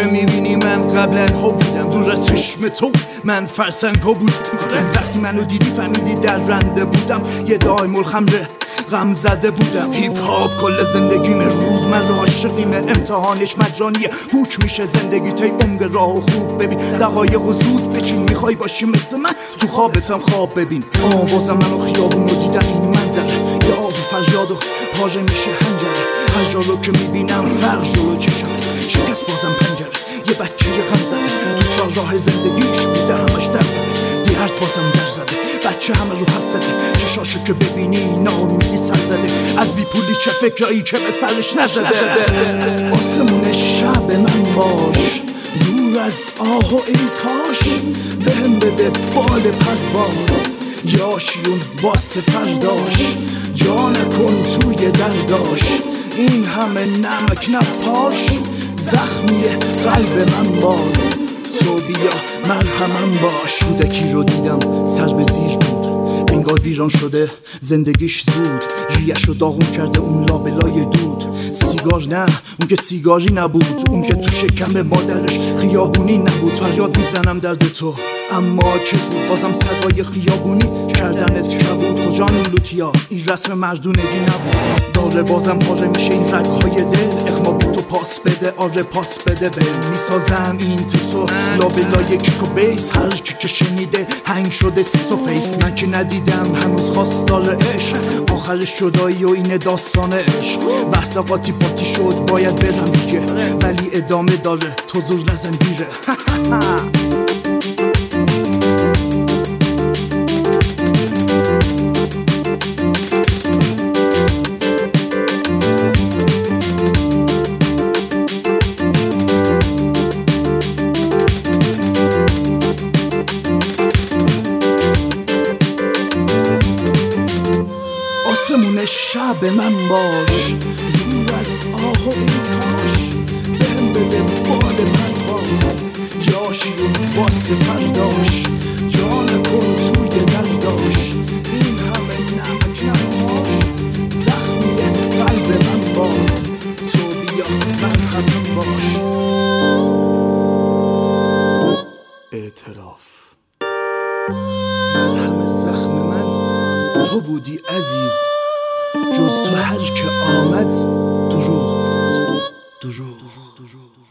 که میبینی من قبلا ها بودم دور از چشم تو من فرسنگ ها بودم وقتی منو دیدی فهمیدی در رنده بودم یه دای ملخمره غم زده بودم هیپ هاپ کل زندگیم روز من رو عاشقیم امتحانش مجانیه پوچ میشه زندگی تی عمق راه و خوب ببین دقایق و زود بچین میخوای باشی مثل من تو خوابتم خواب ببین بازم منو خیابون رو دیدم این منظره یه آب فریاد و پاژه میشه هنجره هر جا رو که میبینم فرق جلو چشمه شکست بازم پنجره یه بچه غم زده تو چار راه زندگیش بوده همش درد دیرد بازم در زده بچه همه رو حد زده چشاشو که ببینی ناامیدی سر زده از بی پولی چه فکرایی که به سرش نزده آسمون شب من باش دور از آه و ای کاش بهم بده بال پرواز یاشیون باس فرداش جا نکن توی درداش این همه نمک نپاش زخمی قلب من باز تو بیا مرهمم باش کودکی رو دیدم سر به زیر بود انگار ویران شده زندگیش زود ریش رو داغون کرده اون لابلای دود سیگار نه اون که سیگاری نبود اون که تو شکم مادرش خیابونی نبود فریاد میزنم درد تو اما کس بود بازم صدای خیابونی کردنت کبود کجا نولوتیا این رسم مردونگی نبود داره بازم پاره میشه این رگهای دل اخما بی تو پاس بده آره پاس بده بل میسازم این تیسو لابلای کیک و بیس هر کی که شنیده هنگ شده سیس و فیس من که ندیدم هنوز خواستار عشق آخرش جدایی و این داستان عشق بحث قاطی پاتی شد باید برم دیگه ولی ادامه داره تو زور نزن دیره آسمون شب من باش دور از آه و ای کاش بهم بده بال پرواز یاشیون باس فرداش جا نکن توی درداش این همه نمک نپاش زخمی قلب من باز تو بیا مرهمم باش اعتراف مرهم زخم من تو بودی عزیز جز تو هر که آمد دروغ بود دروغ